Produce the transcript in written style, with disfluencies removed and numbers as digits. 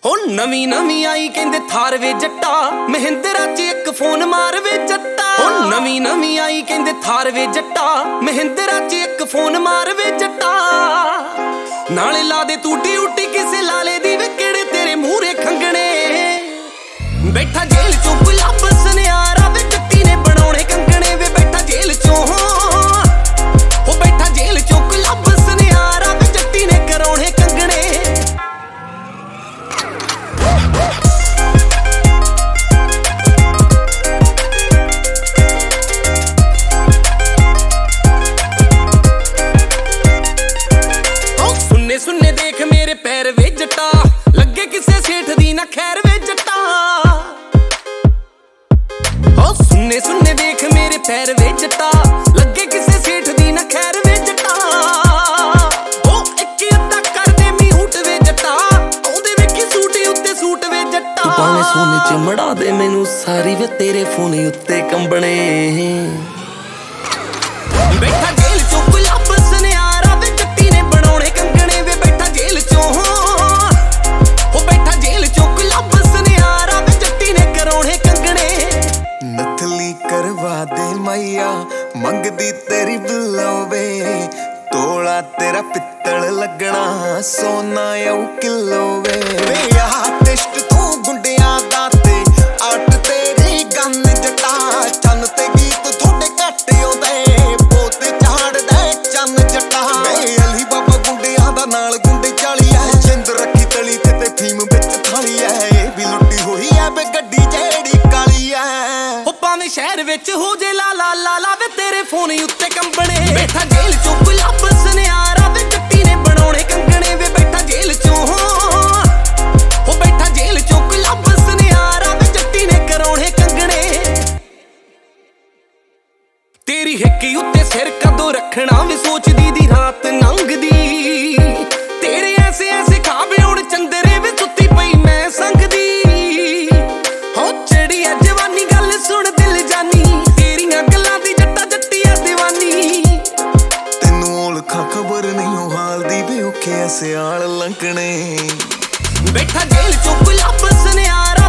हो नवी नवी आई कहंदे थार वे जट्टा महिंद्रा च एक फोन मार वे जट्टा। हो नवी नवी आई कहंदे थार वे जट्टा महिंद्रा च एक फोन मार वे जट्टा। नाले ला दे टूटी उटी किसे लाले दी वे केड़े तेरे मूहरे खंगणे। बैठा जेल चों गुलाब सनियारा वे जट्टी ने बनाउणे कंगणे वे बैठा जेल चों। हो बैठा जेल चों गुलाब सनियारा वे जट्टी ने कराउणे कंगणे। सुन्ने देख मेरे पैर वे जट्टा लगे किसे सेठ दी ना खैर वे जट्टा। ओ सुन्ने सुन्ने देख मेरे पैर वे जट्टा लगे किसे सेठ दी ना खैर वे जट्टा। ओ एक अद्धा कर दे म्यूट वे जट्टा ओदे वेखी सूट उत्ते सूट वे जट्टा। भावें सोने च मड़ा दे मैनू सारी वे तेरे फोन उत्ते कंबणे। बैठा जेल चों गुलाब सनियारा वे जट्टी ने बनाउणे कंगणे वे बैठा जेल चों। हो बैठा जेल चों गुलाब सनियारा वे जट्टी ने कराउणे कंगणे। नथली करवा दे मैया मंगदी तेरी बिलोवे तोला तेरा पित्तल लगना सोना यू किलो वे। आर्टिस्ट तू गुंडिया दा ते आर्ट तेरी गन जटा चन ते गीत थोड़े घट आउंदे पोत झाड़ दे चन जटा। अली बाबा गुंडिया दा नाल गुंडे चाली है जिंद रखी तली ते फीम विच थाली है ये भी लुट्टी होई है बे गड्डी जेड़ी काली है। हो भावें शहर विच हो जे ला ला ला ला वे तेरे फोन उत्ते कंबणे। बैठा जेल चों गुलाब सनियारा वे जट्टी ने बनाउणे कंगणे वे बैठा जेल चों। हो बैठा जेल चों गुलाब सनियारा वे जट्टी ने कराउणे कंगणे। तेरी हिक्की उत्ते सिर कदों रखना वे सोचदी दी रात लंघदी। तेरे ऐसे ऐसे खाबे हुण चंदरे वे सुत्ती पई मैं संगदी। हो चढ़ी है जवानी गल सुन दिल जानी तेरियां गल्लां दी जट्टा जट्टी है दीवानी। तेनू ओलखा खबर नहीं हो हाल दी वे औखे सियाल लंघणे। बैठा जेल चों गुलाब सनियारा